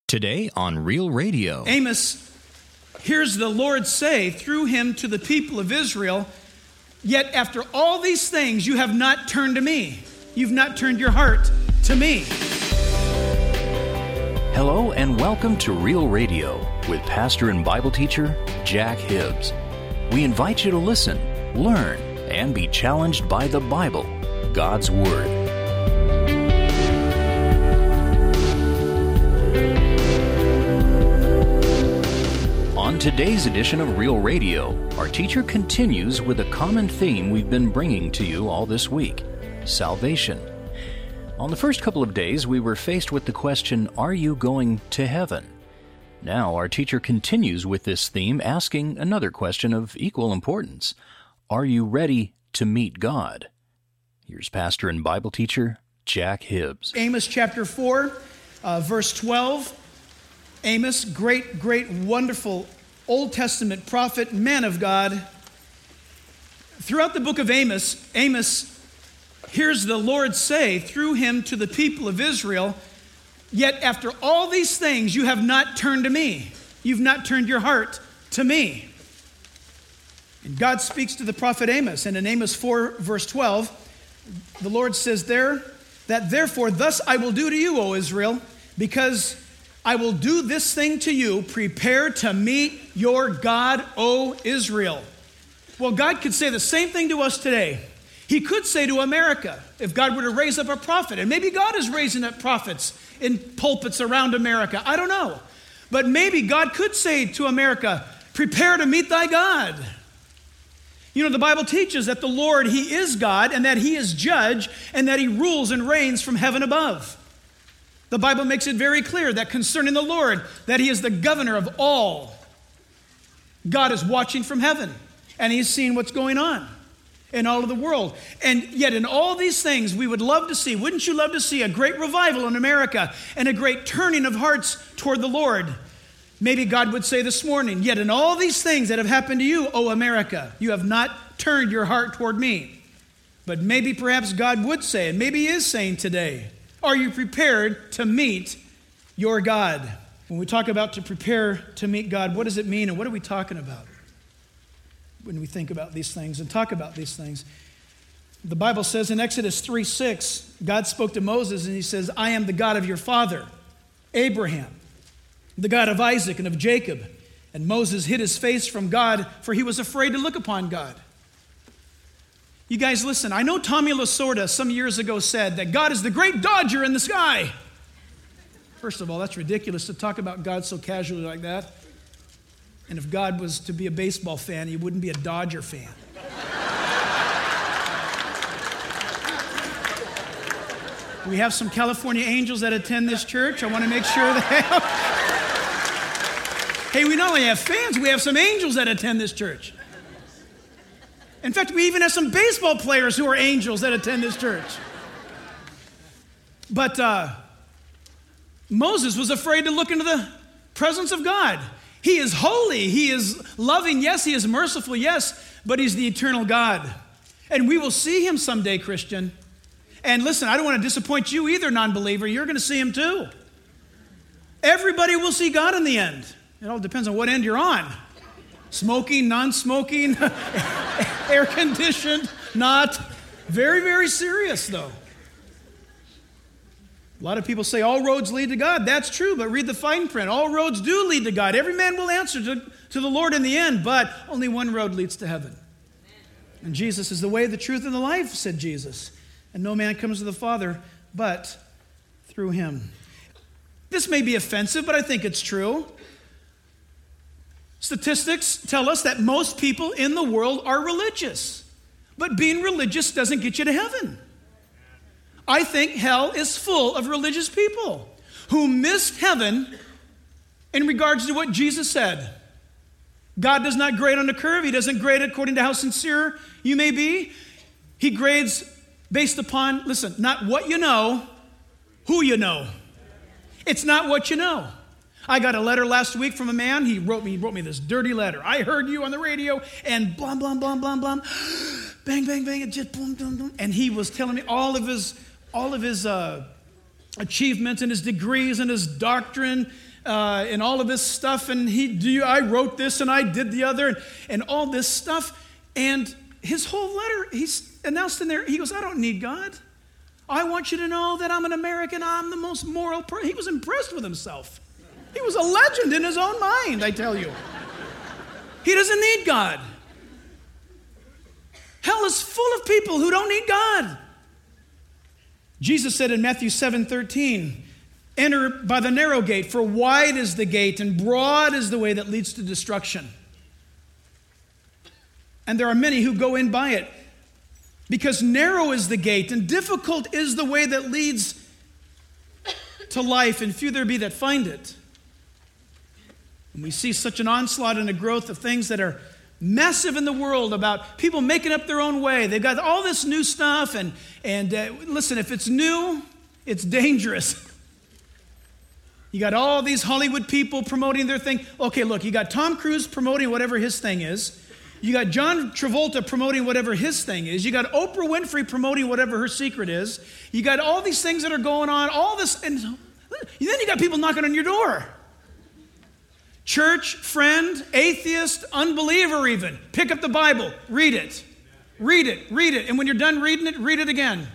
Today on Real Radio. Amos hears the Lord say through him to the people of Israel, "Yet after all these things you have not turned to me. You've not turned your heart to me." Hello and welcome to Real Radio with pastor and Bible teacher Jack Hibbs. We invite you to listen, learn, and be challenged by the Bible, God's Word. On today's edition of Real Radio, our teacher continues with a common theme we've been bringing to you all this week: salvation. On the first couple of days, we were faced with the question, are you going to heaven? Now, our teacher continues with this theme, asking another question of equal importance. Are you ready to meet God? Here's pastor and Bible teacher Jack Hibbs. Amos chapter 4, verse 12. Amos, great, wonderful Old Testament prophet, man of God. Throughout the book of Amos hears the Lord say through him to the people of Israel, "Yet after all these things you have not turned to me. You've not turned your heart to me." And God speaks to the prophet Amos, and in Amos 4, verse 12, the Lord says there, that therefore thus I will do to you, O Israel, because I will do this thing to you, prepare to meet your God, O Israel. Well, God could say the same thing to us today. He could say to America, if God were to raise up a prophet, and maybe God is raising up prophets in pulpits around America, I don't know. But maybe God could say to America, prepare to meet thy God. You know, the Bible teaches that the Lord, He is God, and that He is judge, and that He rules and reigns from heaven above. The Bible makes it very clear that concerning the Lord, that He is the governor of all. God is watching from heaven, and He's seeing what's going on in all of the world. And yet in all these things, we would love to see, wouldn't you love to see a great revival in America and a great turning of hearts toward the Lord? Maybe God would say this morning, yet in all these things that have happened to you, O America, you have not turned your heart toward me. But maybe perhaps God would say, and maybe He is saying today, are you prepared to meet your God? When we talk about to prepare to meet God, what does it mean and what are we talking about when we think about these things and talk about these things? The Bible says in Exodus 3:6, God spoke to Moses and He says, I am the God of your father, Abraham, the God of Isaac and of Jacob. And Moses hid his face from God, for he was afraid to look upon God. You guys listen, I know Tommy Lasorda some years ago said that God is the great Dodger in the sky. First of all, that's ridiculous to talk about God so casually like that. And if God was to be a baseball fan, He wouldn't be a Dodger fan. We have some California Angels that attend this church. I want to make sure they have. Hey, we not only have fans, we have some angels that attend this church. In fact, we even have some baseball players who are angels that attend this church. But Moses was afraid to look into the presence of God. He is holy, He is loving, yes, He is merciful, yes, but He's the eternal God. And we will see Him someday, Christian. And listen, I don't want to disappoint you either, non-believer. You're going to see Him too. Everybody will see God in the end. It all depends on what end you're on. Smoking, non-smoking, air-conditioned, not. Very, very serious, though. A lot of people say all roads lead to God. That's true, but read the fine print. All roads do lead to God. Every man will answer to the Lord in the end, but only one road leads to heaven. And Jesus is the way, the truth, and the life, said Jesus. And no man comes to the Father but through Him. This may be offensive, but I think it's true. Statistics tell us that most people in the world are religious, but being religious doesn't get you to heaven. I think hell is full of religious people who missed heaven in regards to what Jesus said. God does not grade on a curve. He doesn't grade according to how sincere you may be. He grades based upon, listen, not what you know, who you know. It's not what you know. I got a letter last week from a man. He wrote me this dirty letter. I heard you on the radio and blah, blah, blah, blah, blah. Bang, bang, bang, and just boom, boom, boom. And he was telling me all of his achievements and his degrees and his doctrine and all of this stuff, and I wrote this and I did the other, and all this stuff. And his whole letter, he's announced in there, he goes, I don't need God. I want you to know that I'm an American. I'm the most moral person. He was impressed with himself. He was a legend in his own mind, I tell you. He doesn't need God. Hell is full of people who don't need God. Jesus said in Matthew 7:13, enter by the narrow gate, for wide is the gate and broad is the way that leads to destruction. And there are many who go in by it, because narrow is the gate and difficult is the way that leads to life, and few there be that find it. And we see such an onslaught and a growth of things that are massive in the world about people making up their own way. They've got all this new stuff, and listen, if it's new, it's dangerous. You got all these Hollywood people promoting their thing. Okay, look, you got Tom Cruise promoting whatever his thing is. You got John Travolta promoting whatever his thing is. You got Oprah Winfrey promoting whatever her secret is. You got all these things that are going on, all this, and then you got people knocking on your door. Church, friend, atheist, unbeliever even. Pick up the Bible, read it. Read it, read it. And when you're done reading it, read it again.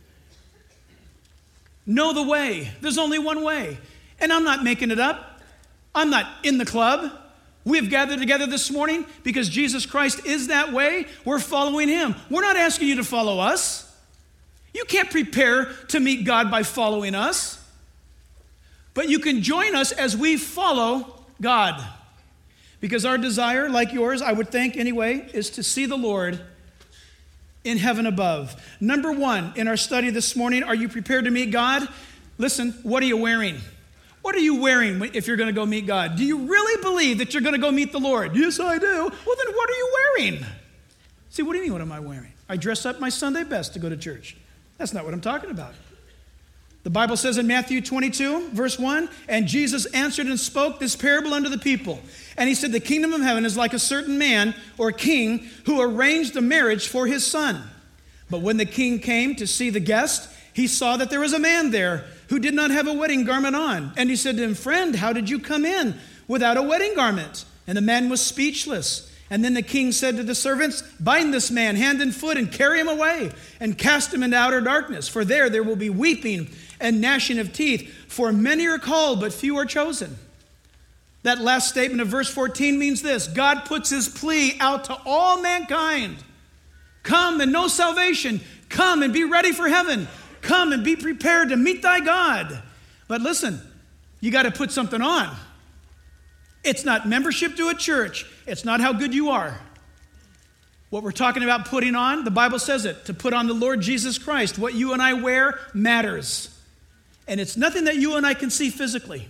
Know the way. There's only one way. And I'm not making it up. I'm not in the club. We have gathered together this morning because Jesus Christ is that way. We're following him. We're not asking you to follow us. You can't prepare to meet God by following us. But you can join us as we follow God. Because our desire, like yours, I would think anyway, is to see the Lord in heaven above. Number one, in our study this morning, are you prepared to meet God? Listen, what are you wearing? What are you wearing if you're going to go meet God? Do you really believe that you're going to go meet the Lord? Yes, I do. Well, then what are you wearing? See, what do you mean, what am I wearing? I dress up my Sunday best to go to church. That's not what I'm talking about. The Bible says in Matthew 22, verse 1, and Jesus answered and spoke this parable unto the people. And he said, the kingdom of heaven is like a certain man or king who arranged a marriage for his son. But when the king came to see the guest, he saw that there was a man there who did not have a wedding garment on. And he said to him, friend, how did you come in without a wedding garment? And the man was speechless. And then the king said to the servants, bind this man hand and foot and carry him away and cast him into outer darkness. For there will be weeping and gnashing of teeth. For many are called, but few are chosen. That last statement of verse 14 means this. God puts his plea out to all mankind. Come and know salvation. Come and be ready for heaven. Come and be prepared to meet thy God. But listen, you got to put something on. It's not membership to a church. It's not how good you are. What we're talking about putting on, the Bible says it, to put on the Lord Jesus Christ. What you and I wear matters. And it's nothing that you and I can see physically.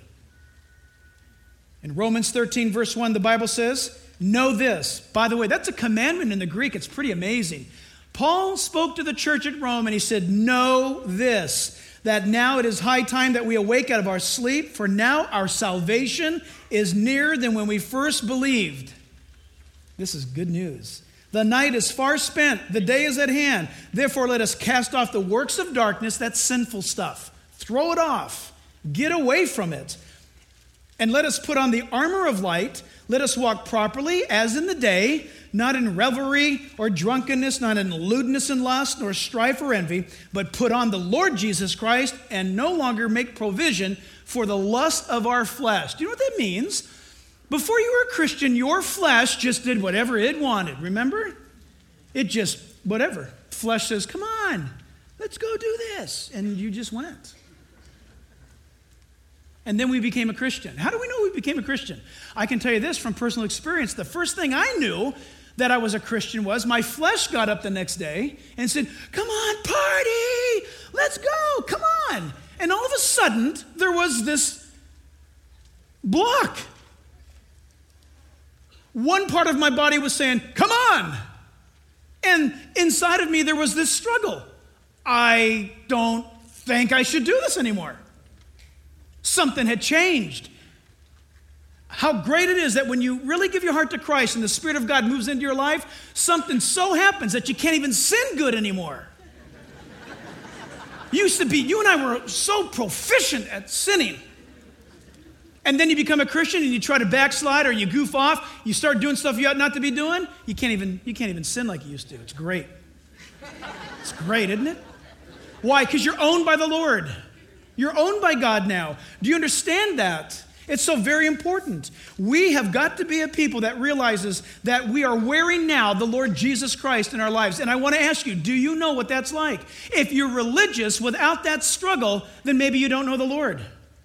In Romans 13, verse 1, the Bible says, know this. By the way, that's a commandment in the Greek. It's pretty amazing. Paul spoke to the church at Rome and he said, know this, that now it is high time that we awake out of our sleep, for now our salvation is nearer than when we first believed. This is good news. The night is far spent, the day is at hand. Therefore let us cast off the works of darkness, that's sinful stuff. Throw it off. Get away from it. And let us put on the armor of light. Let us walk properly as in the day, not in revelry or drunkenness, not in lewdness and lust, nor strife or envy, but put on the Lord Jesus Christ and no longer make provision for the lust of our flesh. Do you know what that means? Before you were a Christian, your flesh just did whatever it wanted, remember? It just, whatever. Flesh says, come on, let's go do this. And you just went. And then we became a Christian. How do we know we became a Christian? I can tell you this from personal experience. The first thing I knew that I was a Christian was my flesh got up the next day and said, come on, party, let's go, come on. And all of a sudden, there was this block. One part of my body was saying, come on. And inside of me, there was this struggle. I don't think I should do this anymore. Something had changed. How great it is that when you really give your heart to Christ and the Spirit of God moves into your life, something so happens that you can't even sin good anymore. You and I were so proficient at sinning. and then you become a Christian and you try to backslide or you goof off, you start doing stuff you ought not to be doing, you can't even sin like you used to. It's great. It's great, isn't it? Why? Because you're owned by the Lord. You're owned by God now. Do you understand that? It's so very important. We have got to be a people that realizes that we are wearing now the Lord Jesus Christ in our lives. And I want to ask you, do you know what that's like? If you're religious without that struggle, then maybe you don't know the Lord.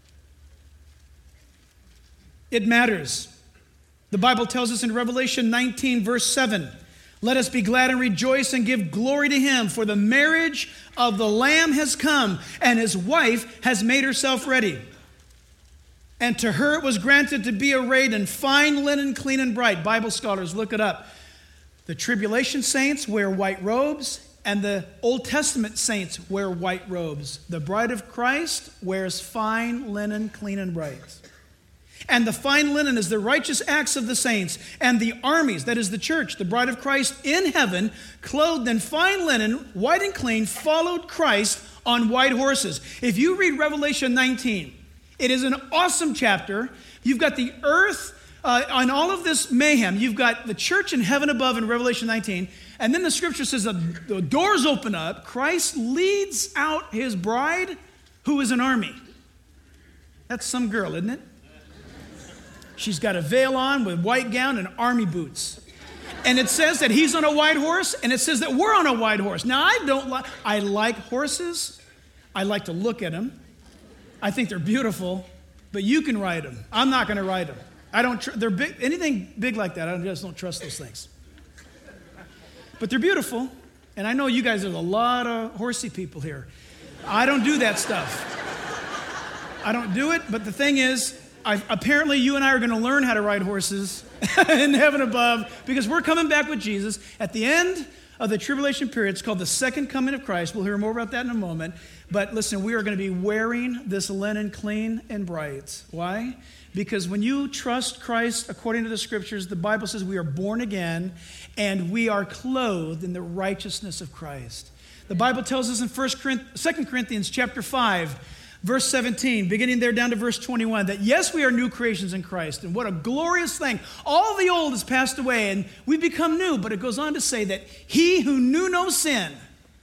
It matters. The Bible tells us in Revelation 19, verse 7, let us be glad and rejoice and give glory to him, for the marriage of the Lamb has come, and his wife has made herself ready. And to her it was granted to be arrayed in fine linen, clean and bright. Bible scholars, look it up. The tribulation saints wear white robes, and the Old Testament saints wear white robes. The bride of Christ wears fine linen, clean and bright. And the fine linen is the righteous acts of the saints, and the armies, that is the church, the bride of Christ in heaven, clothed in fine linen, white and clean, followed Christ on white horses. If you read Revelation 19, it is an awesome chapter. You've got the earth on all of this mayhem. You've got the church in heaven above in Revelation 19. And then the scripture says that the doors open up. Christ leads out his bride, who is an army. That's some girl, isn't it? She's got a veil on with white gown and army boots. And it says that he's on a white horse, and it says that we're on a white horse. Now, I like horses. I like to look at them. I think they're beautiful, but you can ride them. I'm not going to ride them. I don't. They're big. Anything big like that, I just don't trust those things. But they're beautiful, and I know you guys are a lot of horsey people here. I don't do that stuff. I don't do it. But the thing is, apparently you and I are going to learn how to ride horses in heaven above, because we're coming back with Jesus at the end of the tribulation period. It's called the second coming of Christ. We'll hear more about that in a moment. But listen, we are going to be wearing this linen clean and bright. Why? Because when you trust Christ according to the scriptures, the Bible says we are born again and we are clothed in the righteousness of Christ. The Bible tells us in 2 Corinthians chapter 5, verse 17, beginning there down to verse 21, that yes, we are new creations in Christ, and what a glorious thing. All the old has passed away, and we've become new, but it goes on to say that he who knew no sin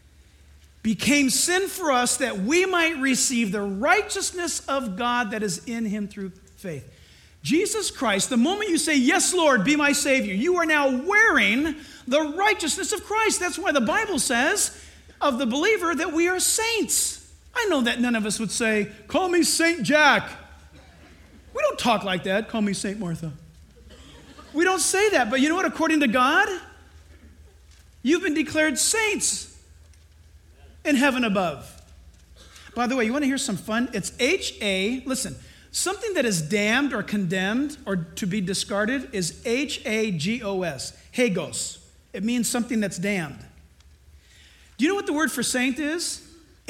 became sin for us that we might receive the righteousness of God that is in him through faith. Jesus Christ, the moment you say, yes, Lord, be my Savior, you are now wearing the righteousness of Christ. That's why the Bible says of the believer that we are saints. I know that none of us would say, call me Saint Jack. We don't talk like that. Call me Saint Martha. We don't say that. But you know what? According to God, you've been declared saints in heaven above. By the way, you want to hear some fun? It's H-A, listen, something that is damned or condemned or to be discarded is H-A-G-O-S, Hagos. It means something that's damned. Do you know what the word for saint is?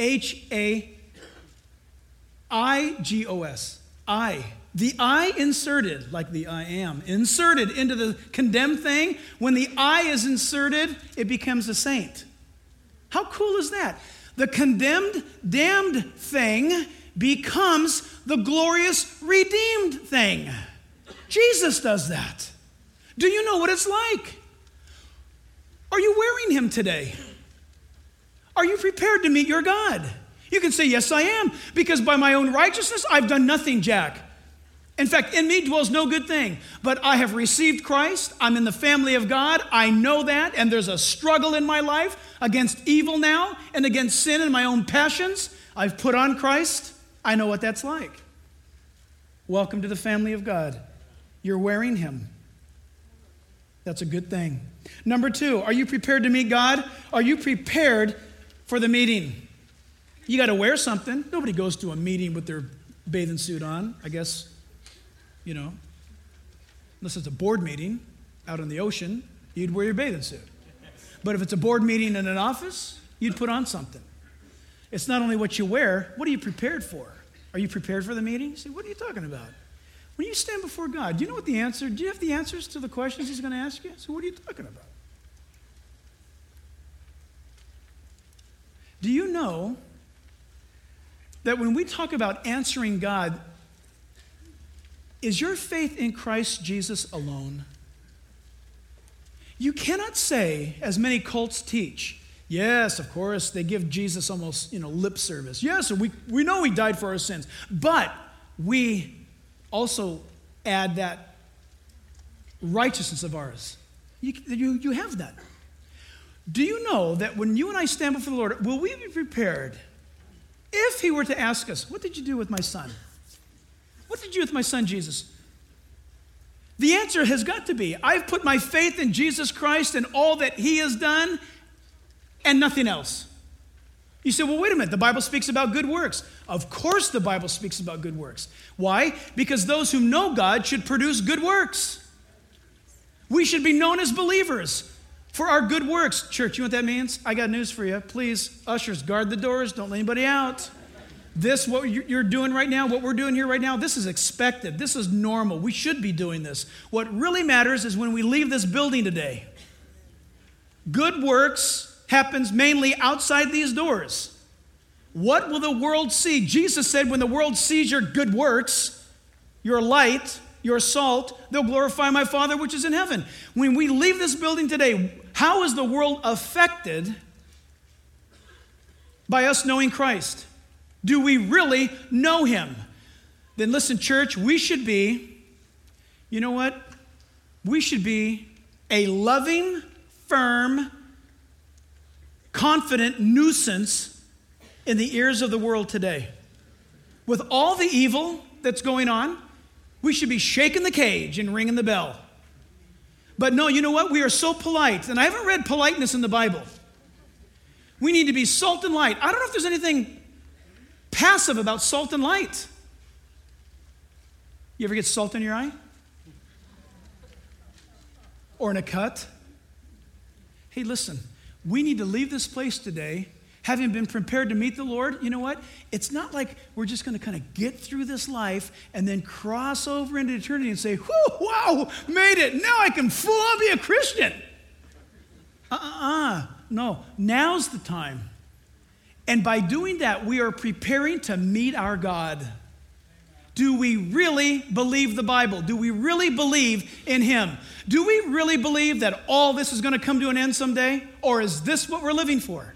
H-A-I-G-O-S. I. The I inserted, like the I am, inserted into the condemned thing. When the I is inserted, it becomes a saint. How cool is that? The condemned, damned thing becomes the glorious, redeemed thing. Jesus does that. Do you know what it's like? Are you wearing him today? Are you prepared to meet your God? You can say, yes, I am, because by my own righteousness, I've done nothing, Jack. In fact, in me dwells no good thing, but I have received Christ. I'm in the family of God. I know that, and there's a struggle in my life against evil now and against sin and my own passions. I've put on Christ. I know what that's like. Welcome to the family of God. You're wearing him. That's a good thing. Number 2, are you prepared to meet God? Are you prepared for the meeting? You got to wear something. Nobody goes to a meeting with their bathing suit on, I guess. You know, unless it's a board meeting out on the ocean, you'd wear your bathing suit. But if it's a board meeting in an office, you'd put on something. It's not only what you wear, what are you prepared for? Are you prepared for the meeting? You say, what are you talking about? When you stand before God, do you know what the answer, do you have the answers to the questions he's going to ask you? So what are you talking about? Do you know that when we talk about answering God, is your faith in Christ Jesus alone? You cannot say, as many cults teach, yes, of course, they give Jesus almost, lip service. Yes, we know he died for our sins. But we also add that righteousness of ours. You have that. Do you know that when you and I stand before the Lord, will we be prepared if he were to ask us, what did you do with my son? What did you do with my son, Jesus? The answer has got to be, I've put my faith in Jesus Christ and all that he has done and nothing else. You say, well, wait a minute, the Bible speaks about good works. Of course the Bible speaks about good works. Why? Because those who know God should produce good works. We should be known as believers for our good works. Church, you know what that means? I got news for you. Please, ushers, guard the doors. Don't let anybody out. This, what you're doing right now, what we're doing here right now, this is expected. This is normal. We should be doing this. What really matters is when we leave this building today. Good works happens mainly outside these doors. What will the world see? Jesus said, when the world sees your good works, your light, your salt, they'll glorify my Father which is in heaven. When we leave this building today, how is the world affected by us knowing Christ? Do we really know him? Then listen, church, we should be, you know what? We should be a loving, firm, confident nuisance in the ears of the world today. With all the evil that's going on, we should be shaking the cage and ringing the bell. But no, you know what? We are so polite. And I haven't read politeness in the Bible. We need to be salt and light. I don't know if there's anything passive about salt and light. You ever get salt in your eye? Or in a cut? Hey, listen, we need to leave this place today having been prepared to meet the Lord. You know what? It's not like we're just going to kind of get through this life and then cross over into eternity and say, whoo, wow, made it. Now I can full on be a Christian. No, now's the time. And by doing that, we are preparing to meet our God. Do we really believe the Bible? Do we really believe in him? Do we really believe that all this is going to come to an end someday? Or is this what we're living for?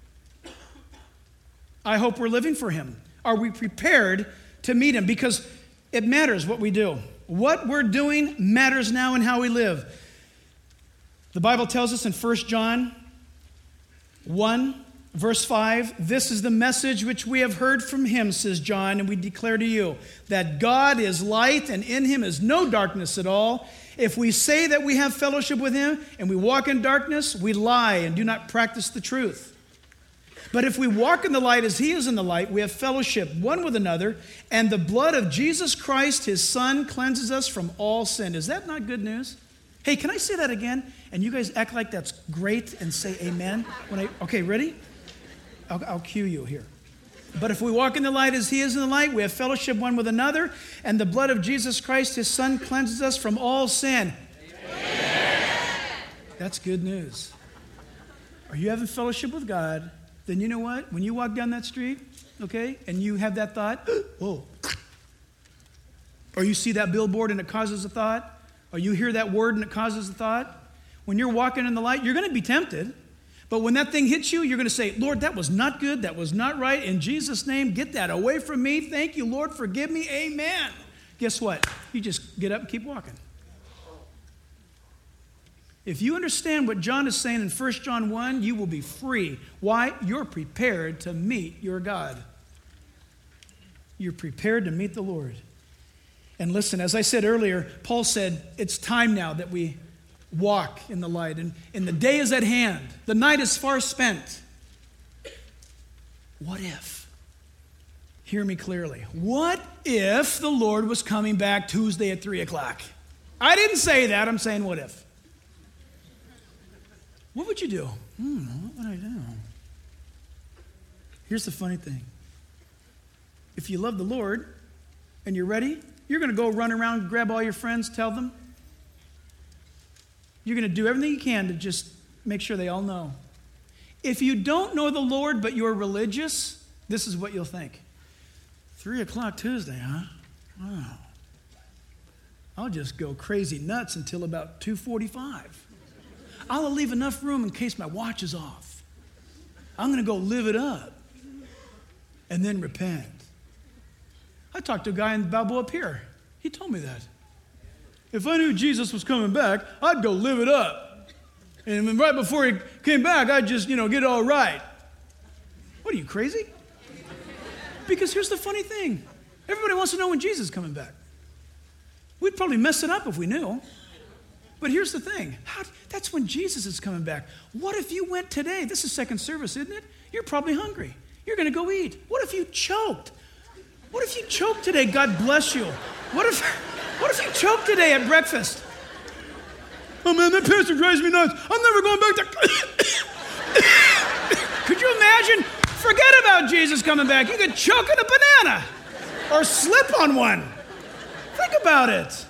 I hope we're living for him. Are we prepared to meet him? Because it matters what we do. What we're doing matters now in how we live. The Bible tells us in 1 John 1, verse 5, this is the message which we have heard from him, says John, and we declare to you that God is light and in him is no darkness at all. If we say that we have fellowship with him and we walk in darkness, we lie and do not practice the truth. But if we walk in the light as he is in the light, we have fellowship one with another, and the blood of Jesus Christ, his Son, cleanses us from all sin. Is that not good news? Hey, can I say that again? And you guys act like that's great and say amen. Okay, ready? I'll cue you here. But if we walk in the light as he is in the light, we have fellowship one with another, and the blood of Jesus Christ, his Son, cleanses us from all sin. Amen. That's good news. Are you having fellowship with God? Then you know what? When you walk down that street, okay, and you have that thought, whoa, or you see that billboard and it causes a thought, or you hear that word and it causes a thought, when you're walking in the light, you're going to be tempted. But when that thing hits you, you're going to say, Lord, that was not good. That was not right. In Jesus' name, get that away from me. Thank you, Lord. Forgive me. Amen. Guess what? You just get up and keep walking. If you understand what John is saying in 1 John 1, you will be free. Why? You're prepared to meet your God. You're prepared to meet the Lord. And listen, as I said earlier, Paul said, it's time now that we walk in the light. And the day is at hand. The night is far spent. What if? Hear me clearly. What if the Lord was coming back Tuesday at 3 o'clock? I didn't say that. I'm saying what if. What would you do? What would I do? Here's the funny thing. If you love the Lord and you're ready, you're going to go run around, grab all your friends, tell them. You're going to do everything you can to just make sure they all know. If you don't know the Lord but you're religious, this is what you'll think. 3 o'clock Tuesday, huh? Wow. I'll just go crazy nuts until about 2:45. I'll leave enough room in case my watch is off. I'm going to go live it up and then repent. I talked to a guy in Balboa Pier. He told me that. If I knew Jesus was coming back, I'd go live it up. And then right before he came back, I'd just, get it all right. What are you, crazy? Because here's the funny thing. Everybody wants to know when Jesus is coming back. We'd probably mess it up if we knew. But here's the thing. That's when Jesus is coming back. What if you went today? This is second service, isn't it? You're probably hungry. You're going to go eat. What if you choked? What if you choked today? God bless you. What if you choked today at breakfast? Oh man, that pastor drives me nuts. I'm never going back there. Could you imagine? Forget about Jesus coming back. You could choke on a banana or slip on one. Think about it.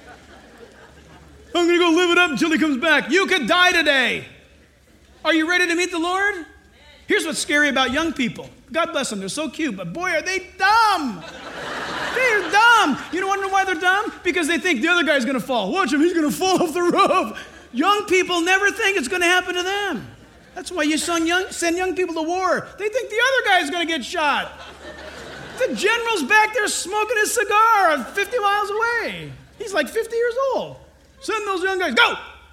I'm going to go live it up until he comes back. You could die today. Are you ready to meet the Lord? Here's what's scary about young people. God bless them. They're so cute, but boy, are they dumb. They're dumb. You know why they're dumb? Because they think the other guy's going to fall. Watch him. He's going to fall off the roof. Young people never think it's going to happen to them. That's why you send young people to war. They think the other guy's going to get shot. The general's back there smoking his cigar 50 miles away. He's like 50 years old. Send those young guys. Go!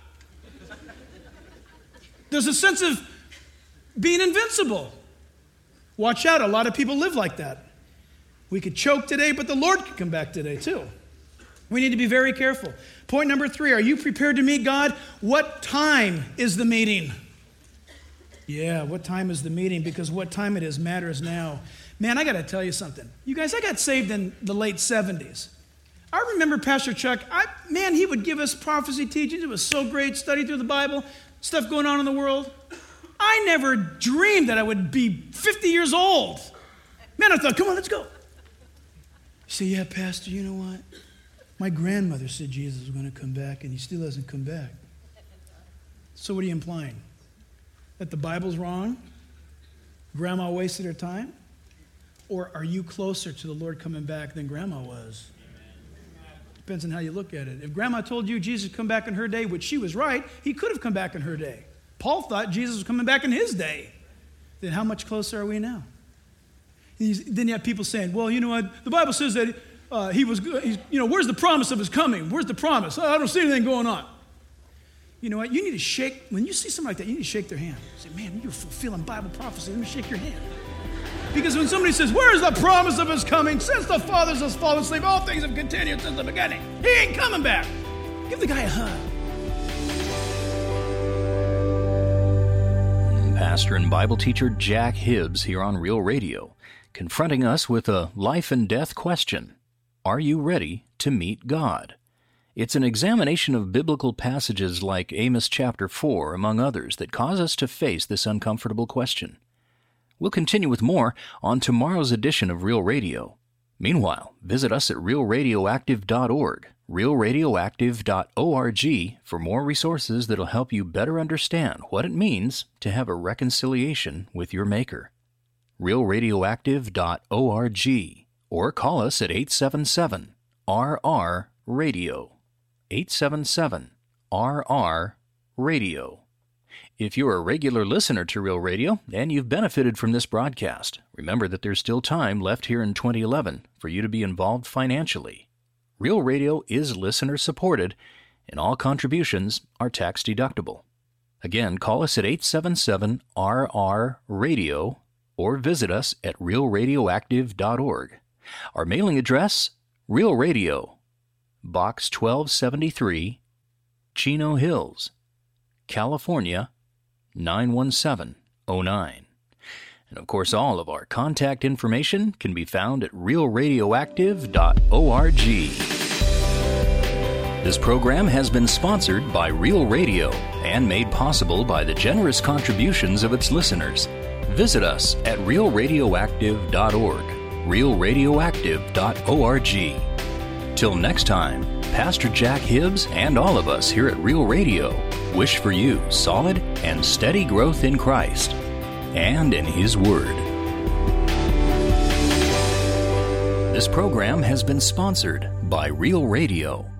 There's a sense of being invincible. Watch out. A lot of people live like that. We could choke today, but the Lord could come back today too. We need to be very careful. Point number 3, are you prepared to meet God? What time is the meeting? Yeah, what time is the meeting? Because what time it is matters now. Man, I got to tell you something. You guys, I got saved in the late 70s. I remember Pastor Chuck, he would give us prophecy teachings. It was so great, study through the Bible, stuff going on in the world. I never dreamed that I would be 50 years old. Man, I thought, come on, let's go. You say, yeah, Pastor, you know what? My grandmother said Jesus was going to come back, and he still hasn't come back. So what are you implying? That the Bible's wrong? Grandma wasted her time? Or are you closer to the Lord coming back than Grandma was? Depends on how you look at it. If Grandma told you Jesus would come back in her day, which she was right, he could have come back in her day. Paul thought Jesus was coming back in his day. Then how much closer are we now? Then you have people saying, well, you know what? The Bible says that where's the promise of his coming? Where's the promise? I don't see anything going on. You know what? You need to shake, when you see something like that, you need to shake their hand. Say, man, you're fulfilling Bible prophecy. Let me shake your hand. Because when somebody says, where is the promise of his coming? Since the fathers have fallen asleep, all things have continued since the beginning. He ain't coming back. Give the guy a hug. Pastor and Bible teacher Jack Hibbs here on Real Radio, confronting us with a life and death question. Are you ready to meet God? It's an examination of biblical passages like Amos chapter 4, among others, that cause us to face this uncomfortable question. We'll continue with more on tomorrow's edition of Real Radio. Meanwhile, visit us at realradioactive.org, realradioactive.org, for more resources that'll help you better understand what it means to have a reconciliation with your Maker. realradioactive.org, or call us at 877-RR-RADIO, 877-RR-RADIO. If you're a regular listener to Real Radio and you've benefited from this broadcast, remember that there's still time left here in 2011 for you to be involved financially. Real Radio is listener-supported, and all contributions are tax-deductible. Again, call us at 877-RR-RADIO or visit us at realradioactive.org. Our mailing address, Real Radio, Box 1273, Chino Hills, California, 91709. And of course, all of our contact information can be found at realradioactive.org. This program has been sponsored by Real Radio and made possible by the generous contributions of its listeners. Visit us at realradioactive.org, realradioactive.org. Till next time, Pastor Jack Hibbs and all of us here at Real Radio wish for you solid and steady growth in Christ and in His Word. This program has been sponsored by Real Radio.